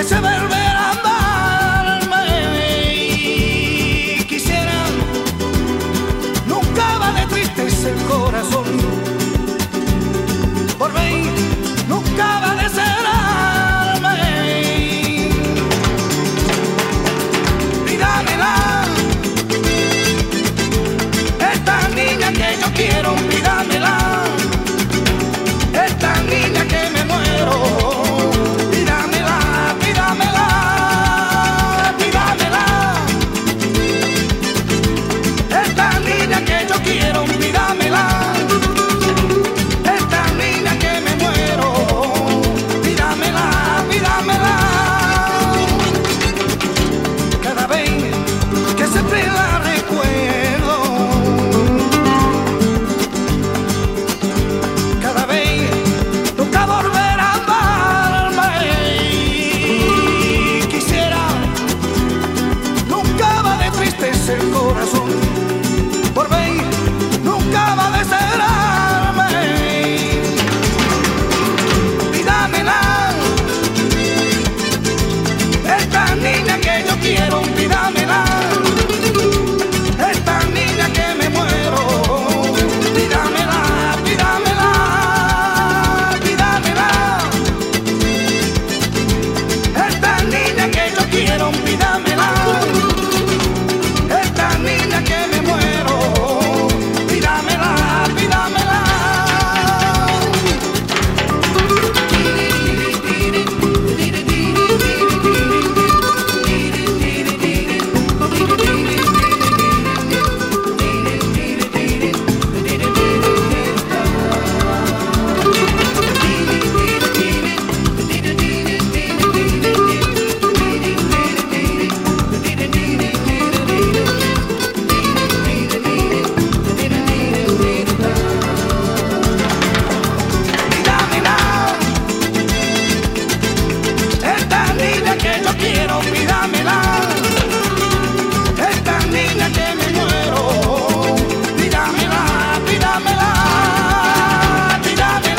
se volverá a amarme y quisiera, nunca va de tristeza el corazón, por mí nunca va de cerrarme. Y dámela, esta niña que yo quiero, y dámela, esta niña que me muero. El corazón, por mí nunca va a decerrarme. Y dámela, esta niña que yo quiero, y dámela, esta niña que me muero. Y dámela, y dámela, y dámela, esta niña que yo quiero, y dámela.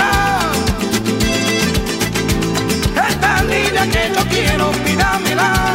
Que yo quiero, pídamela.